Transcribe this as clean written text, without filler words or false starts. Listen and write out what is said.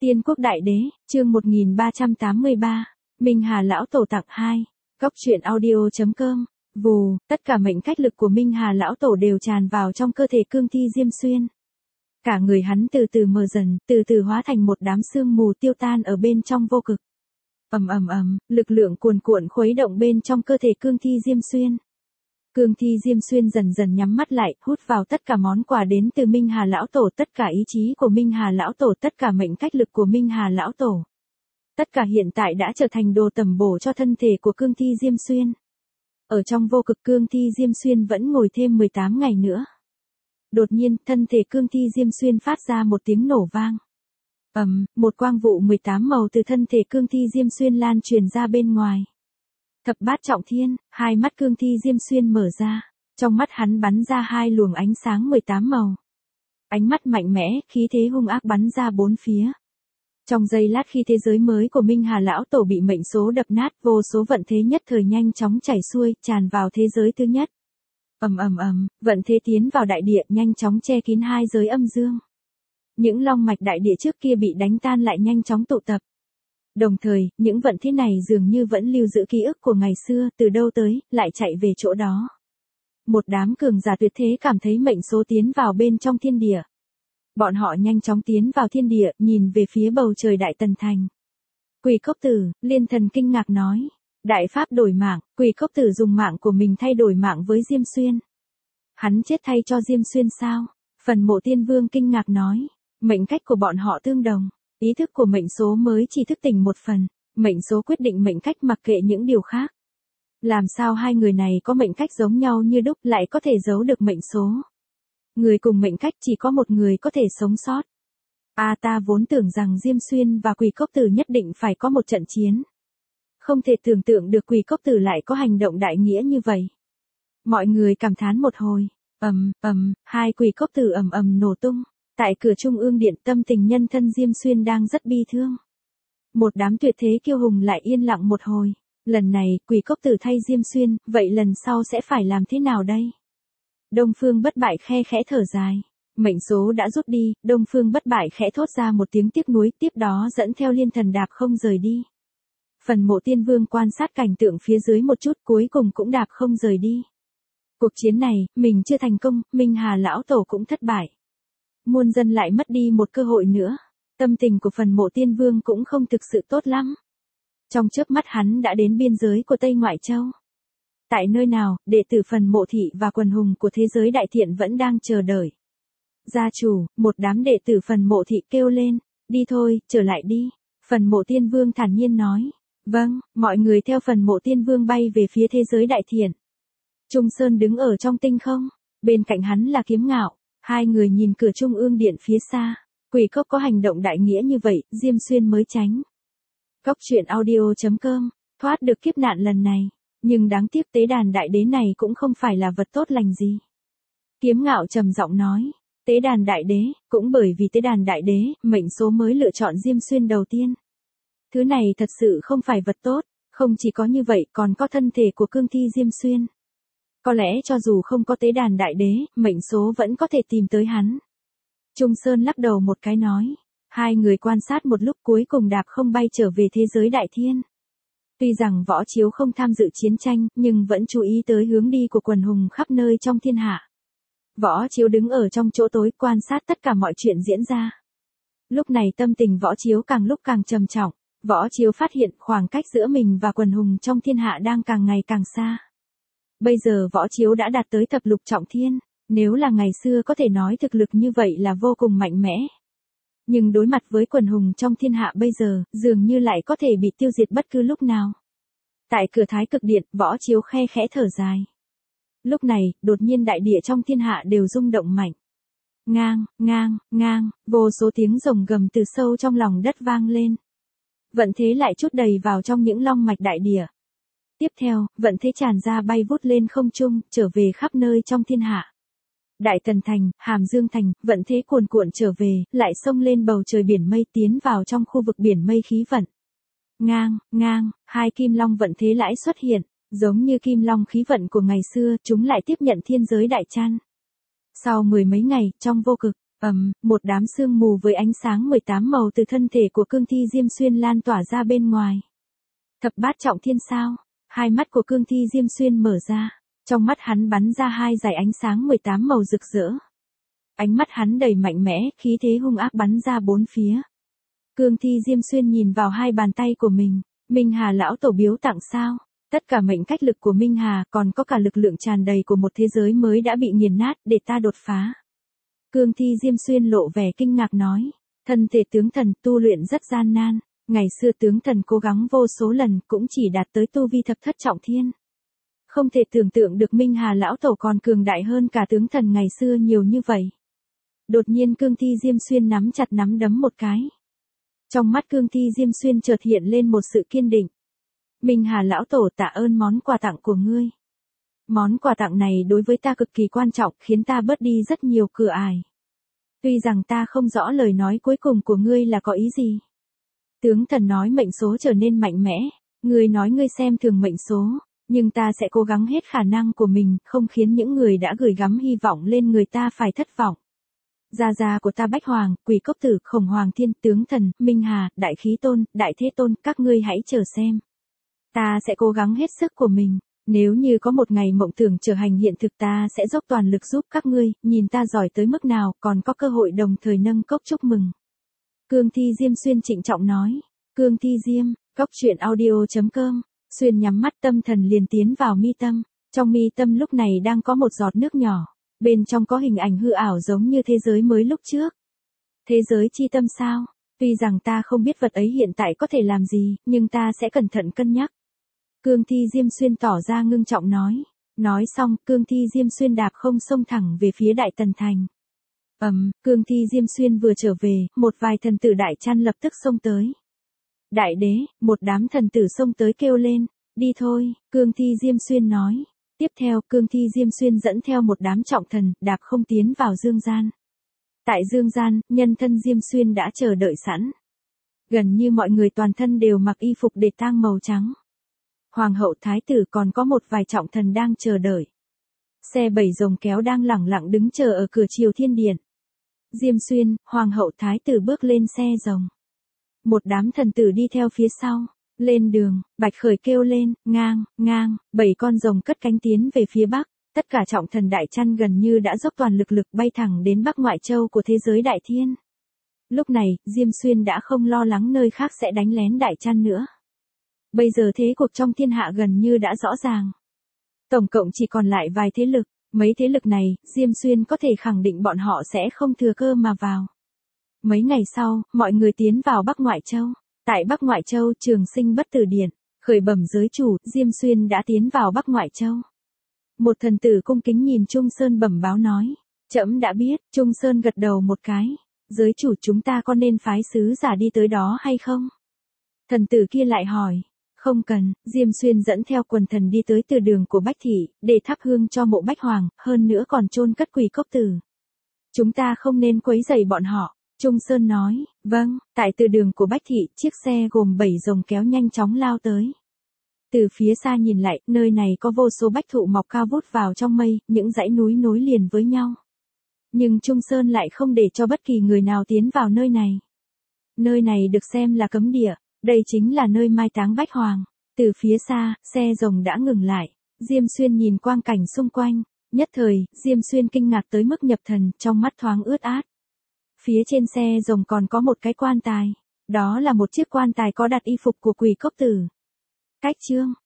Tiên Quốc Đại Đế, chương 1383, Minh Hà Lão Tổ tặng 2, Góc truyện audio.com, vù, tất cả mệnh cách lực của Minh Hà Lão Tổ đều tràn vào trong cơ thể cương thi Diêm Xuyên. Cả người hắn từ từ mờ dần, từ từ hóa thành một đám sương mù tiêu tan ở bên trong vô cực. Lực lượng cuồn cuộn khuấy động bên trong cơ thể cương thi Diêm Xuyên. Cương thi Diêm Xuyên dần dần nhắm mắt lại, hút vào tất cả món quà đến từ Minh Hà Lão Tổ, tất cả ý chí của Minh Hà Lão Tổ, tất cả mệnh cách lực của Minh Hà Lão Tổ. Tất cả hiện tại đã trở thành đồ tầm bổ cho thân thể của cương thi Diêm Xuyên. Ở trong vô cực, cương thi Diêm Xuyên vẫn ngồi thêm 18 ngày nữa. Đột nhiên, thân thể cương thi Diêm Xuyên phát ra một tiếng nổ vang. Một quang vụ 18 màu từ thân thể cương thi Diêm Xuyên lan truyền ra bên ngoài. Thập bát trọng thiên, hai mắt cương thi Diêm Xuyên mở ra, trong mắt hắn bắn ra hai luồng ánh sáng 18 màu. Ánh mắt mạnh mẽ, khí thế hung ác bắn ra bốn phía. Trong giây lát khi thế giới mới của Minh Hà Lão Tổ bị mệnh số đập nát, vô số vận thế nhất thời nhanh chóng chảy xuôi, tràn vào thế giới thứ nhất. Vận thế tiến vào đại địa, nhanh chóng che kín hai giới âm dương. Những long mạch đại địa trước kia bị đánh tan lại nhanh chóng tụ tập. Đồng thời, những vận thế này dường như vẫn lưu giữ ký ức của ngày xưa, từ đâu tới, lại chạy về chỗ đó. Một đám cường giả tuyệt thế cảm thấy mệnh số tiến vào bên trong thiên địa. Bọn họ nhanh chóng tiến vào thiên địa, nhìn về phía bầu trời Đại Tần Thành. Quỷ Cốc Tử, Liên Thần kinh ngạc nói. Đại pháp đổi mạng, Quỷ Cốc Tử dùng mạng của mình thay đổi mạng với Diêm Xuyên. Hắn chết thay cho Diêm Xuyên sao? Phần Mộ Tiên Vương kinh ngạc nói. Mệnh cách của bọn họ tương đồng. Ý thức của mệnh số mới chỉ thức tỉnh một phần, mệnh số quyết định mệnh cách mặc kệ những điều khác. Làm sao hai người này có mệnh cách giống nhau như đúc lại có thể giấu được mệnh số? Người cùng mệnh cách chỉ có một người có thể sống sót. Ta vốn tưởng rằng Diêm Xuyên và Quỷ Cốc Tử nhất định phải có một trận chiến. Không thể tưởng tượng được Quỷ Cốc Tử lại có hành động đại nghĩa như vậy. Mọi người cảm thán một hồi. Hai Quỷ Cốc Tử nổ tung. Tại cửa Trung ương điện, tâm tình nhân thân Diêm Xuyên đang rất bi thương. Một đám tuyệt thế kiêu hùng lại yên lặng một hồi. Lần này, Quỷ Cốc Tử thay Diêm Xuyên, vậy lần sau sẽ phải làm thế nào đây? Đông Phương Bất Bại khe khẽ thở dài. Mệnh số đã rút đi, Đông Phương Bất Bại khẽ thốt ra một tiếng tiếc nuối, tiếp đó dẫn theo Liên Thần đạp không rời đi. Phần Mộ Tiên Vương quan sát cảnh tượng phía dưới một chút, cuối cùng cũng đạp không rời đi. Cuộc chiến này, mình chưa thành công, Minh Hà Lão Tổ cũng thất bại. Muôn dân lại mất đi một cơ hội nữa. Tâm tình của Phần Mộ Tiên Vương cũng không thực sự tốt lắm. Trong chớp mắt hắn đã đến biên giới của Tây Ngoại Châu. Tại nơi nào, đệ tử Phần Mộ Thị và quần hùng của thế giới đại thiện vẫn đang chờ đợi. Gia chủ, một đám đệ tử Phần Mộ Thị kêu lên, đi thôi, trở lại đi. Phần Mộ Tiên Vương thản nhiên nói, vâng, mọi người theo Phần Mộ Tiên Vương bay về phía thế giới đại thiện. Trung Sơn đứng ở trong tinh không, bên cạnh hắn là Kiếm Ngạo. Hai người nhìn cửa Trung ương điện phía xa. Quỷ Cốc có hành động đại nghĩa như vậy, Diêm Xuyên mới tránh. Góc truyện audio.com, thoát được kiếp nạn lần này. Nhưng đáng tiếc tế đàn đại đế này cũng không phải là vật tốt lành gì. Kiếm Ngạo trầm giọng nói. Tế đàn đại đế, cũng bởi vì tế đàn đại đế, mệnh số mới lựa chọn Diêm Xuyên đầu tiên. Thứ này thật sự không phải vật tốt, không chỉ có như vậy còn có thân thể của cương thi Diêm Xuyên. Có lẽ cho dù không có tế đàn đại đế, mệnh số vẫn có thể tìm tới hắn. Trung Sơn lắc đầu một cái nói. Hai người quan sát một lúc cuối cùng đạp không bay trở về thế giới đại thiên. Tuy rằng Võ Chiếu không tham dự chiến tranh, nhưng vẫn chú ý tới hướng đi của quần hùng khắp nơi trong thiên hạ. Võ Chiếu đứng ở trong chỗ tối quan sát tất cả mọi chuyện diễn ra. Lúc này tâm tình Võ Chiếu càng lúc càng trầm trọng. Võ Chiếu phát hiện khoảng cách giữa mình và quần hùng trong thiên hạ đang càng ngày càng xa. Bây giờ Võ Chiếu đã đạt tới thập lục trọng thiên, nếu là ngày xưa có thể nói thực lực như vậy là vô cùng mạnh mẽ. Nhưng đối mặt với quần hùng trong thiên hạ bây giờ, dường như lại có thể bị tiêu diệt bất cứ lúc nào. Tại cửa Thái Cực Điện, Võ Chiếu khe khẽ thở dài. Lúc này, đột nhiên đại địa trong thiên hạ đều rung động mạnh. Ngang, vô số tiếng rồng gầm từ sâu trong lòng đất vang lên. Vận thế lại trút đầy vào trong những long mạch đại địa. Tiếp theo, vận thế tràn ra bay vút lên không trung, trở về khắp nơi trong thiên hạ. Đại Tần Thành, Hàm Dương Thành, vận thế cuồn cuộn trở về, lại xông lên bầu trời biển mây tiến vào trong khu vực biển mây khí vận. Ngang, hai kim long vận thế lại xuất hiện, giống như kim long khí vận của ngày xưa, chúng lại tiếp nhận thiên giới đại chan. Sau mười mấy ngày, trong vô cực, Một đám sương mù với ánh sáng 18 màu từ thân thể của Cương Thi Diêm Xuyên lan tỏa ra bên ngoài. Thập bát trọng thiên sao? Hai mắt của Cương Thi Diêm Xuyên mở ra, trong mắt hắn bắn ra hai dải ánh sáng 18 màu rực rỡ. Ánh mắt hắn đầy mạnh mẽ, khí thế hung ác bắn ra bốn phía. Cương Thi Diêm Xuyên nhìn vào hai bàn tay của mình, Minh Hà lão tổ biếu tặng sao? Tất cả mệnh cách lực của Minh Hà còn có cả lực lượng tràn đầy của một thế giới mới đã bị nghiền nát để ta đột phá. Cương Thi Diêm Xuyên lộ vẻ kinh ngạc nói, thân thể tướng thần tu luyện rất gian nan, ngày xưa tướng thần cố gắng vô số lần cũng chỉ đạt tới tu vi thập thất trọng thiên. Không thể tưởng tượng được Minh Hà lão tổ còn cường đại hơn cả tướng thần ngày xưa nhiều như vậy. Đột nhiên Cương Thi Diêm Xuyên nắm chặt nắm đấm một cái. Trong mắt Cương Thi Diêm Xuyên chợt hiện lên một sự kiên định. Minh Hà lão tổ tạ ơn món quà tặng của ngươi. Món quà tặng này đối với ta cực kỳ quan trọng, khiến ta bớt đi rất nhiều cửa ải. Tuy rằng ta không rõ lời nói cuối cùng của ngươi là có ý gì. Tướng thần nói mệnh số trở nên mạnh mẽ, ngươi nói ngươi xem thường mệnh số, nhưng ta sẽ cố gắng hết khả năng của mình, không khiến những người đã gửi gắm hy vọng lên người ta phải thất vọng. Gia gia của ta Bách Hoàng, Quỷ Cốc Tử, Khổng Hoàng Thiên, tướng thần, Minh Hà, Đại Khí Tôn, Đại Thế Tôn, các ngươi hãy chờ xem. Ta sẽ cố gắng hết sức của mình, nếu như có một ngày mộng tưởng trở thành hiện thực ta sẽ dốc toàn lực giúp các ngươi, nhìn ta giỏi tới mức nào, còn có cơ hội đồng thời nâng cốc chúc mừng. Cương Thi Diêm Xuyên trịnh trọng nói, Cương Thi Diêm, cốc truyện audio.com, Xuyên nhắm mắt tâm thần liền tiến vào mi tâm, trong mi tâm lúc này đang có một giọt nước nhỏ, bên trong có hình ảnh hư ảo giống như thế giới mới lúc trước. Thế giới chi tâm sao? Tuy rằng ta không biết vật ấy hiện tại có thể làm gì, nhưng ta sẽ cẩn thận cân nhắc. Cương Thi Diêm Xuyên tỏ ra ngưng trọng nói. Nói xong, Cương Thi Diêm Xuyên đạp không xông thẳng về phía Đại Tần Thành. Cương Thi Diêm Xuyên vừa trở về, một vài thần tử Đại Trăn lập tức xông tới. Đại đế, một đám thần tử xông tới kêu lên, đi thôi, Cương Thi Diêm Xuyên nói. Tiếp theo, Cương Thi Diêm Xuyên dẫn theo một đám trọng thần, đạp không tiến vào dương gian. Tại dương gian, nhân thân Diêm Xuyên đã chờ đợi sẵn. Gần như mọi người toàn thân đều mặc y phục để tang màu trắng. Hoàng hậu thái tử còn có một vài trọng thần đang chờ đợi. Xe 7 rồng kéo đang lẳng lặng đứng chờ ở cửa Triều Thiên Điện. Diêm Xuyên, hoàng hậu thái tử bước lên xe rồng. Một đám thần tử đi theo phía sau. Lên đường, Bạch Khởi kêu lên, ngang, ngang, 7 con rồng cất cánh tiến về phía bắc. Tất cả trọng thần Đại Trăn gần như đã dốc toàn lực bay thẳng đến Bắc Ngoại Châu của thế giới Đại Thiên. Lúc này, Diêm Xuyên đã không lo lắng nơi khác sẽ đánh lén Đại Trăn nữa. Bây giờ thế cuộc trong thiên hạ gần như đã rõ ràng. Tổng cộng chỉ còn lại vài thế lực, mấy thế lực này, Diêm Xuyên có thể khẳng định bọn họ sẽ không thừa cơ mà vào. Mấy ngày sau, mọi người tiến vào Bắc Ngoại Châu. Tại Bắc Ngoại Châu, Trường Sinh Bất Tử Điện, khởi bẩm giới chủ, Diêm Xuyên đã tiến vào Bắc Ngoại Châu. Một thần tử cung kính nhìn Trung Sơn bẩm báo nói, trẫm đã biết. Trung Sơn gật đầu một cái, giới chủ chúng ta có nên phái sứ giả đi tới đó hay không? Thần tử kia lại hỏi, không cần. Diêm Xuyên dẫn theo quần thần đi tới từ đường của Bách Thị, để thắp hương cho mộ Bách Hoàng, hơn nữa còn chôn cất Quỷ Cốc Tử. Chúng ta không nên quấy rầy bọn họ. Trung Sơn nói, vâng. Tại từ đường của Bách Thị, chiếc xe gồm 7 rồng kéo nhanh chóng lao tới. Từ phía xa nhìn lại, nơi này có vô số bách thụ mọc cao vút vào trong mây, những dãy núi nối liền với nhau. Nhưng Trung Sơn lại không để cho bất kỳ người nào tiến vào nơi này. Nơi này được xem là cấm địa, đây chính là nơi mai táng Bách Hoàng. Từ phía xa, xe rồng đã ngừng lại. Diêm Xuyên nhìn quang cảnh xung quanh, nhất thời, Diêm Xuyên kinh ngạc tới mức nhập thần, trong mắt thoáng ướt át. Phía trên xe rồng còn có một cái quan tài. Đó là một chiếc quan tài có đặt y phục của Quỷ Cốc Tử. Cách chương